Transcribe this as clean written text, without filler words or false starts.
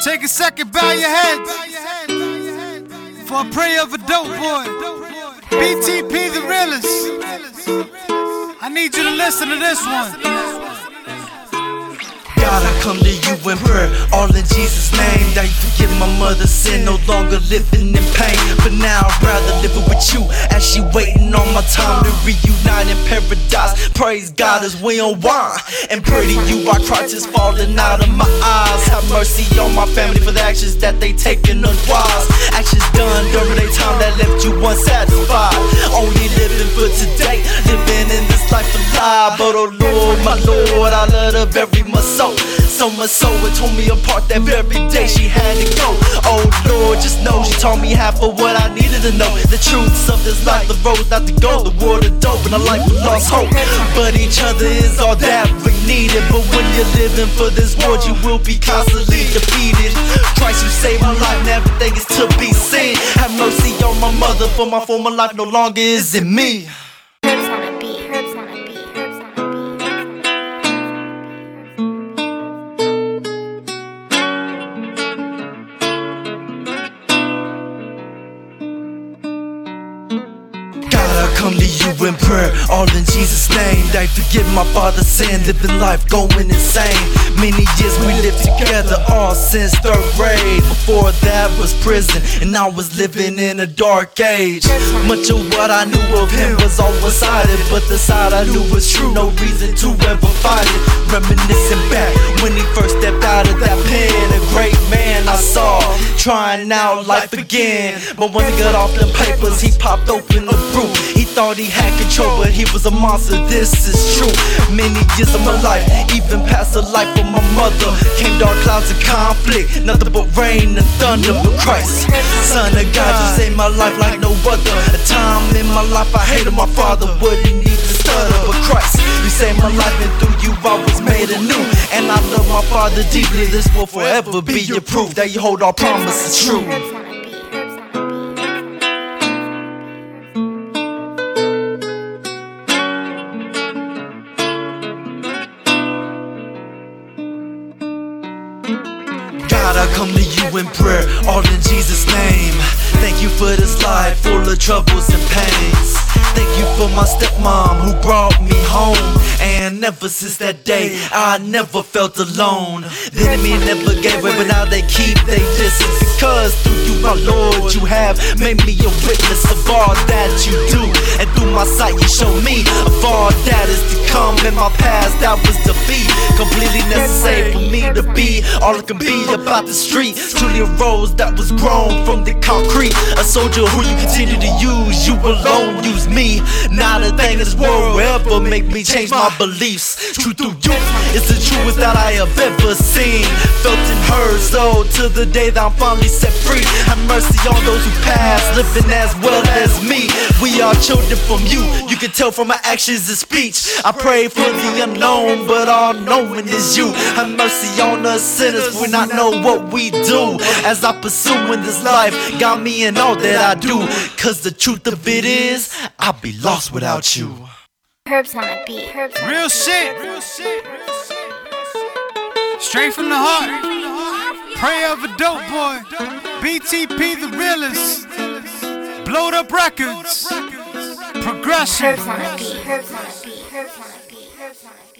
Take a second, bow your heads for a prayer of a dope boy. BTP the realest. I need you to listen to this one. God, I come to you in prayer, all in Jesus' name. That you forgive my mother's sin, no longer living in pain. But now I'd rather live it with you, as she waiting on my time to reunite in paradise. Praise God as we unwind, and pray to you I cry tears falling out of my eyes. Have mercy on my family for the actions that they taken unwise. Actions done during a time that left you unsatisfied. Only living for today, living in this life alive. But oh Lord, my Lord, I love her very much so. So much so it tore me apart that very day she had to go. Oh Lord, just know she taught me half of what I needed to know. The truths of this life, the road not to go, the world of dope, and a life with lost hope. But each other is all that we needed. But when you're living for this world, you will be constantly defeated. Christ, you saved my life, and everything is to be seen. Have mercy on my mother, for my former life no longer is in me. I come to you in prayer, all in Jesus' name. That forgive my father's sin, living life going insane. Many years we lived together, all since 3rd grade. Before that was prison, and I was living in a dark age. Much of what I knew of him was all one-sided, but the side I knew was true, no reason to ever fight it. Reminiscing back when he first stepped out of that pen, a great man I saw, trying out life again. But when he got off them papers, he popped open the brew. He thought he had control, but he was a monster, this is true. Many years of my life, even past the life of my mother, came dark clouds of conflict, nothing but rain and thunder. But Christ, Son of God, you saved my life like no other. A time in my life I hated my father, wouldn't need to stutter. But Christ, you saved my life, and through you I was made anew. And I love my father deeply, this will forever be your proof that you hold our promises true. God, I come to you in prayer, all in Jesus' name. Thank you for this life full of troubles and pains. Thank you for my stepmom who brought me home. And ever since that day, I never felt alone. The enemy never gave way, but now they keep their distance. Because through you, my Lord, you have made me a witness of all that you do. And through my sight, you show me of all that is to come. In my past, that was defeat. Completely necessary for me to be all I can be about the street. Truly a rose that was grown from the concrete. A soldier who you continue to use, you alone use me. Not a thing in this world will ever make me change my beliefs. True through you is the truest that I have ever seen, felt and heard. So to the day that I'm finally set free, have mercy on those who passed, living as well as me. We are children from you, you can tell from my actions and speech. I pray for the unknown, but all knowing is you. Have mercy on us sinners, we not know what we do. As I pursue in this life, got me in all that I do. Cause the truth of it is, I'll be lost without you. Herbs on a beat. Real shit. Straight from the heart. Prayer of a dope boy. BTP the realest. Blowed up records. Progression. Herbs on a beat.